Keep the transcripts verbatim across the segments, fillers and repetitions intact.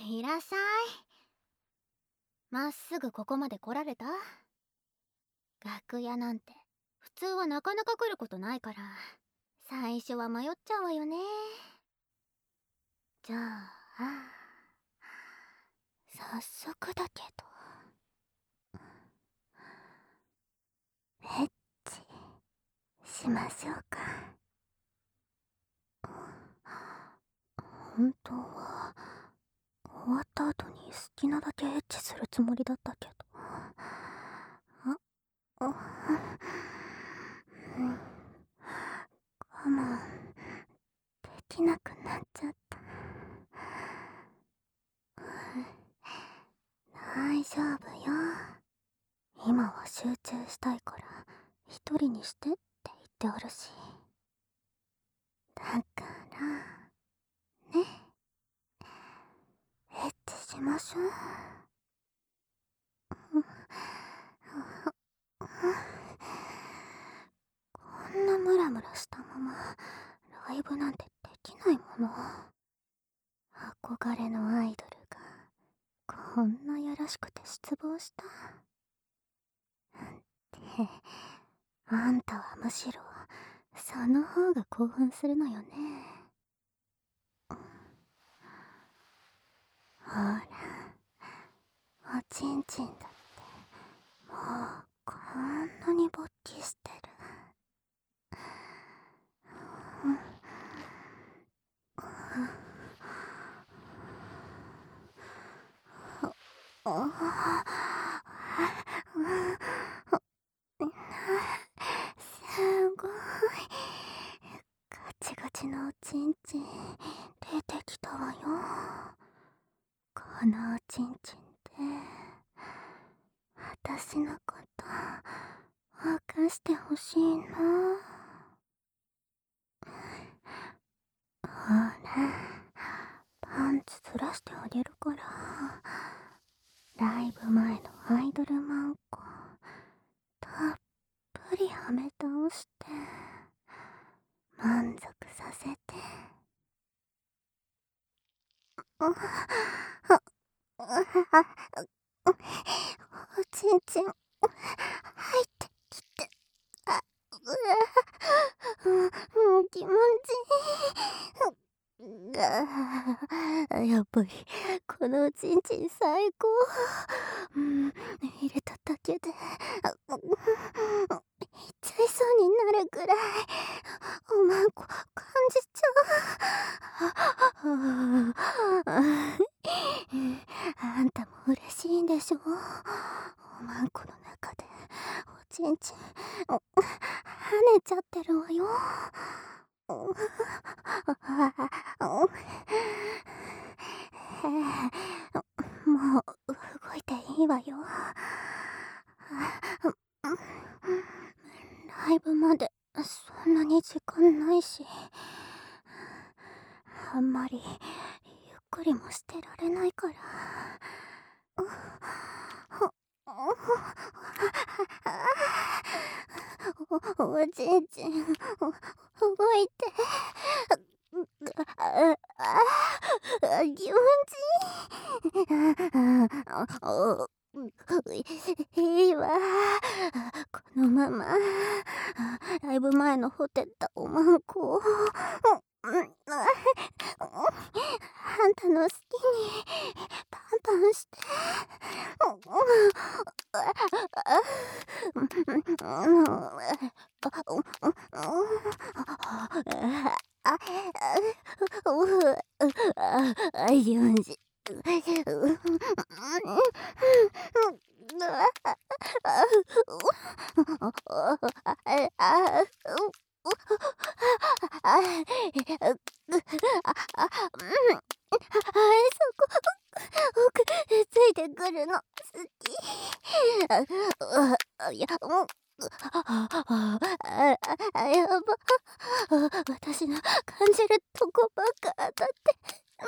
いらっしゃい。まっすぐここまで来られた？楽屋なんて普通はなかなか来ることないから、最初は迷っちゃうわよね。じゃあ早速だけど、エッチしましょうか。本当は終わった後に好きなだけエッチするつもりだったけど、ああ我慢できなくなっちゃった。大丈夫よ。今は集中したいから一人にしてって言っておるし。だからね、エッチしましょう。こんなムラムラしたままライブなんてできないもの。憧れのアイドルがこんなやらしくて失望した。ってあんたはむしろその方が興奮するのよね。ほら、おちんちんだってもうこんなに勃起してる。すごいガチガチのおちんちん出てきたわよ。このおちんちんで私のこと明かしてほしいの。ほら、パンツずらしてあげるから、ライブ前のアイドルマンコたっぷりはめ倒して満足させて。おちんちん入ってきて、あうわ、うん、気持ちいい。がやっぱりこのおちんちん最高。うん、入れただけでいっちゃいそうになるぐらいおまんこ感じちゃう。あんたも嬉しいんでしょ。おまんこの中でおちんちん跳ねちゃってるわよ。もう動いていいわよ。ライブまでそんなに時間ないし、あんまりゆっくりもしてられないから。お、おちんちん動いて。ああ、気持ちいい。いいわ。このままライブ前のほてったおまんこをあんたの好きにパンパンして。あ、よんじ。奥ついてくるの好き。いや、もうああ、やば。私の感じるとこばっか当たって。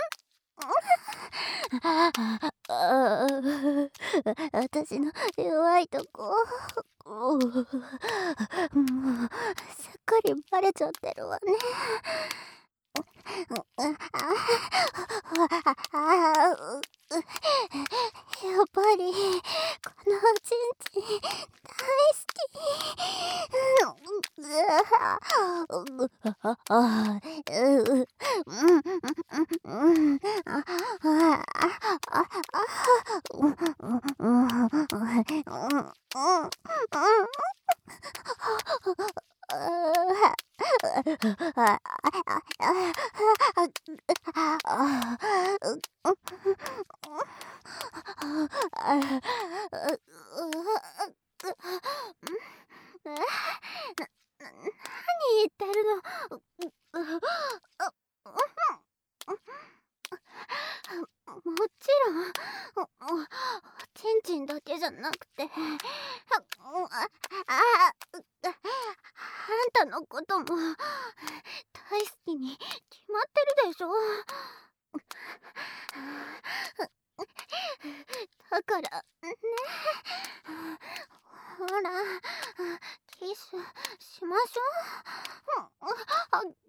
私の弱いとこもうすっかりバレちゃってるわね。 やっぱりこのおちんちん大好き。何言ってるの。もちろんおちんちんだけじゃなくて、ああんたのことも大好きに決まってるでしょ。だからね、ほらキスしましょう。あっ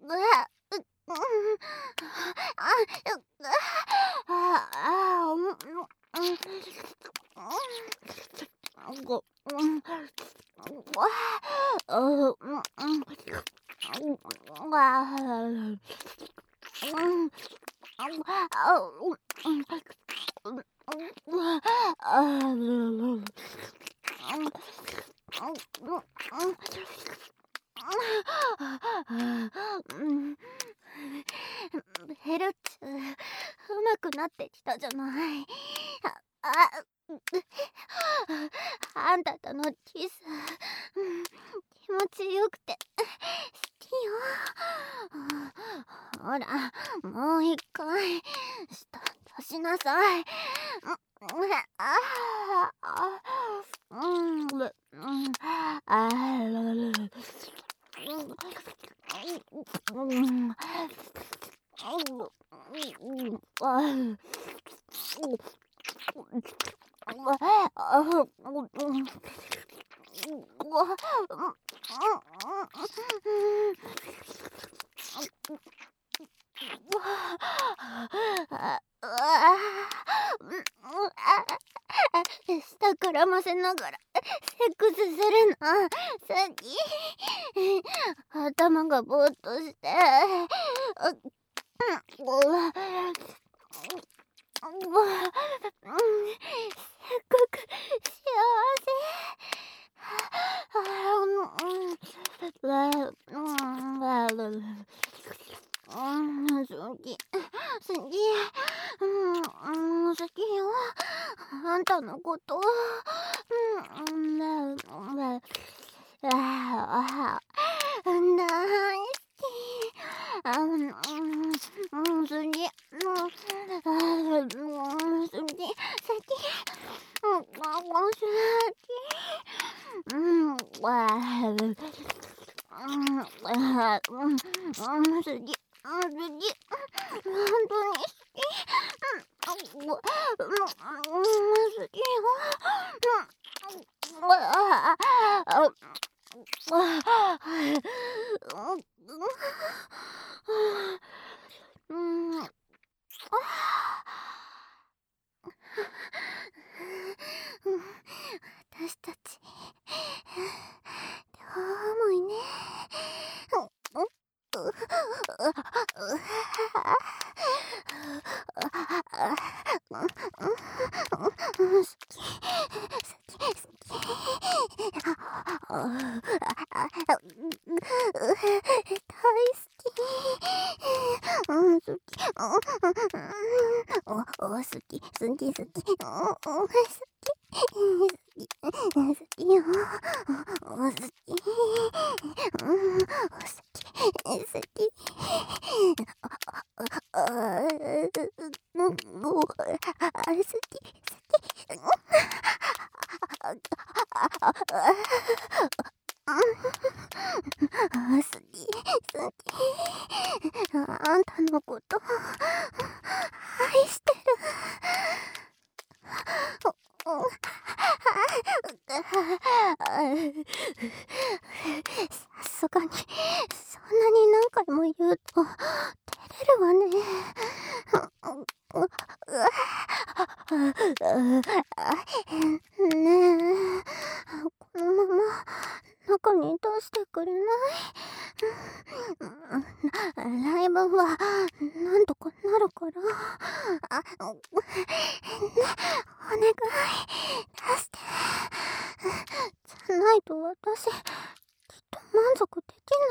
ヘルツうまくなってきたじゃない。あああんたとのキス気持ちよくて好きよ。ほらもう一回した出しなさい。ああうんうんあうん下からませながらセックスするの好き。頭がぼーっとしてすっごく幸せ。好き好きうん好きよ、あんたのこと。うん大好き。あうんうん好きうん好き好きうんわうんうん好き好き本当に好き。うん好きよ。うん私たち両思いね。好き好き好き好きよ。好き好きあ好き好きあんたのこと愛してる。さすがにそんなに何回も言うと照れるわね。ねえ、このまま中に出してくれない？ライブはなんとかなるから。あ、お願い、出して。じゃないと私、きっと満足でき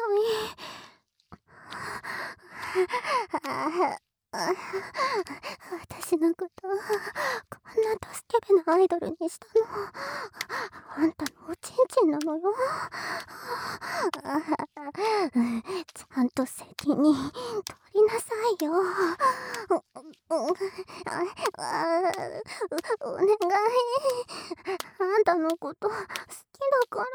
ない。私のことこんなドスケベなアイドルにしたのあんたのおちんちんなのよ。ちゃんと責任取りなさいよ。お願い、あんたのこと好きだから。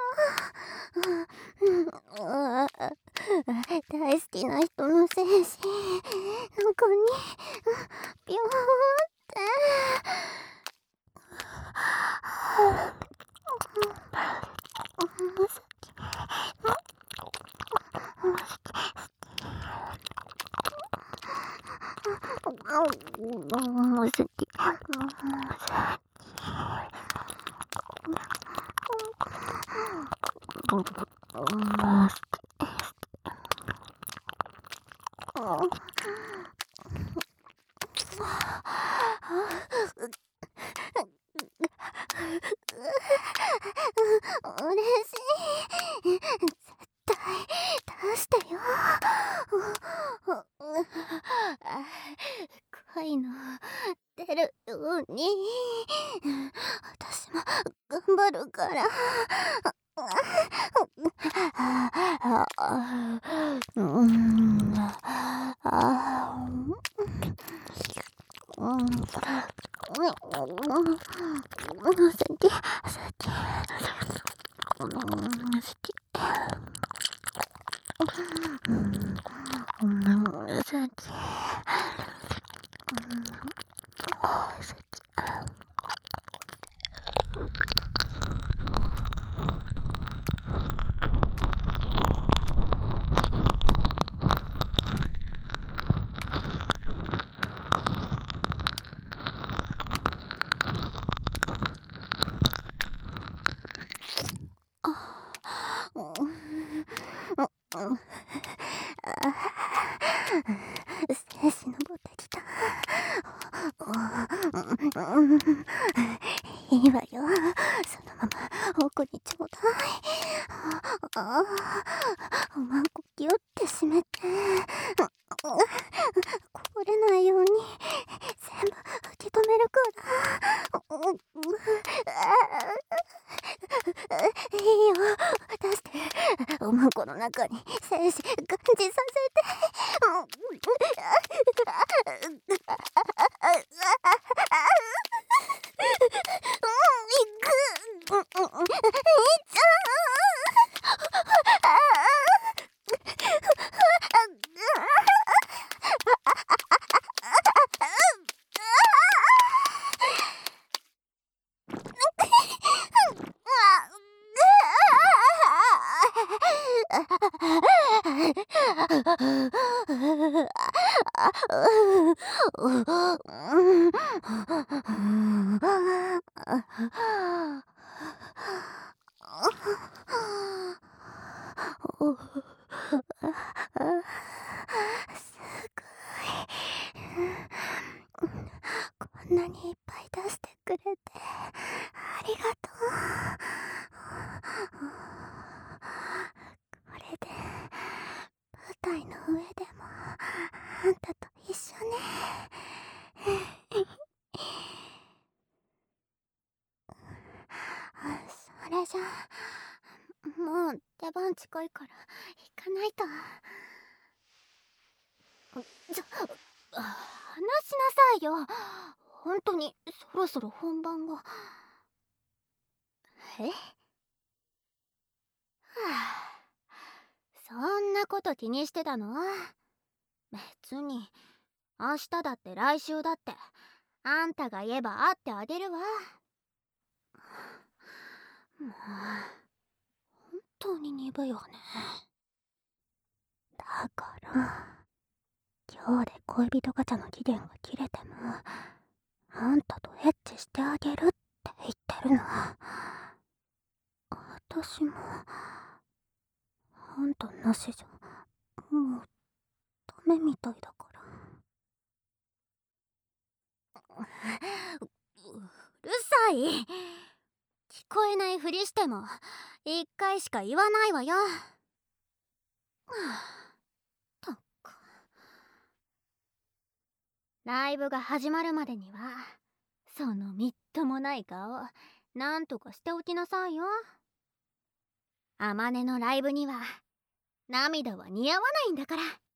大好きな人の精子中にビョーって好き。嬉しい。絶対出してよ。恋の出るように私も頑張るから。うん、あうん、好き、好き、好き、うん、好き、精子登ってきた。いいわよ。そのまま奥にちょうだい。おまんこギュって締めて。こぼれないように全部受け止めるから。いいよ、出して。おまんこの中に精子感じさせて。こんなにいっぱい出してくれてありがとう。これで舞台の上でもあんたと一緒ね。それじゃもう出番近いから行かないと。ちょ、話しなさいよ。本当にそろそろ本番が。え？はあ、そんなこと気にしてたの？別に明日だって来週だってあんたが言えば会ってあげるわ。もう本当に鈍いわね。だから今今日で恋人ガチャの期限が切れても、あんたとエッチしてあげるって言ってるの。私も、あんたなしじゃ、もう、ダメみたいだから。 うるさい。聞こえないふりしても一回しか言わないわよ。たっく。ライブが始まるまでにはそのみっともない顔なんとかしておきなさいよ。あまねのライブには涙は似合わないんだから。